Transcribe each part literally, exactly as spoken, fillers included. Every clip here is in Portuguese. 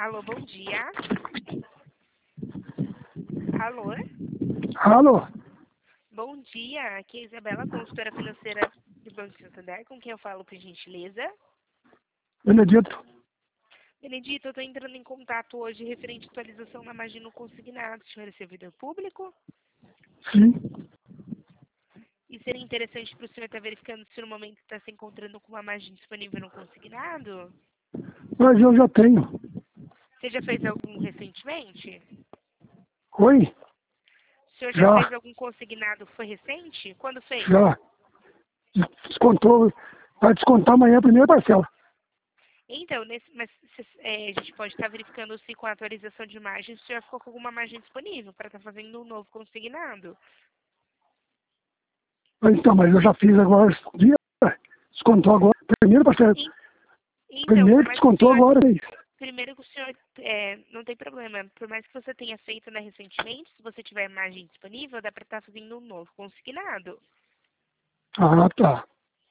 Alô, bom dia. Alô? Alô? Bom dia, aqui é a Isabela, consultora financeira do Banco Santander, com quem eu falo, por gentileza. Benedito. Benedito, eu estou entrando em contato hoje referente à atualização na margem no consignado. O senhor é servidor público? Sim. E seria interessante para o senhor estar verificando se no momento está se encontrando com uma margem disponível no consignado? Mas eu já tenho. Você já fez algum recentemente? Oi? O senhor já, Já. fez algum consignado? Foi recente? Quando fez? Já. Descontou. Vai descontar amanhã a primeira parcela. Então, nesse, mas se- é, a gente pode estar verificando se com a atualização de margem o senhor ficou com alguma margem disponível para estar fazendo um novo consignado. Então, mas eu já fiz agora esse dia. Descontou agora. Primeira parcela. E- então, Primeiro por que mais que o descontou senhor, agora. É isso. primeiro que o senhor, é, não tem problema, por mais que você tenha feito né, recentemente, se você tiver margem disponível, dá para estar fazendo um novo consignado. Ah, tá.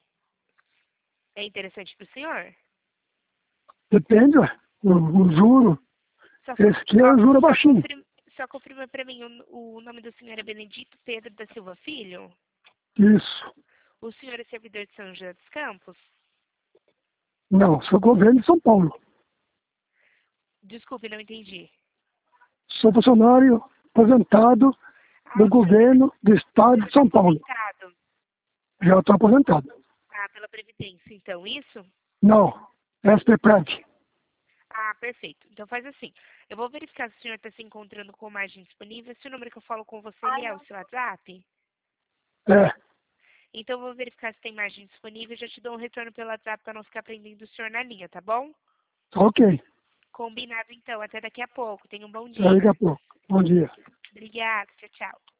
É interessante para o senhor? Depende, ué. O, o juro. Só, Esse aqui é só, o juro só, baixinho. confirma, só confirma para mim, o, o nome do senhor é Benedito Pedro da Silva Filho? Isso. O senhor é servidor de São José dos Campos? Não, sou governo de São Paulo. Desculpe, não entendi. Sou funcionário aposentado Ah, do o senhor já governo do estado de está São Paulo. aposentado. Já estou aposentado. Ah, pela Previdência, então, isso? Não. S P Pratt. Ah, perfeito. Então faz assim. Eu vou verificar se o senhor está se encontrando com margem disponível. Se o número que eu falo com você ele é o seu WhatsApp. É. Então eu vou verificar se tem margem disponível e já te dou um retorno pelo WhatsApp para não ficar prendendo o senhor na linha, tá bom? Ok. Combinado então. Até daqui a pouco. Tenha um bom Até daqui a dia. pouco. Bom dia. Obrigada. Tchau, tchau.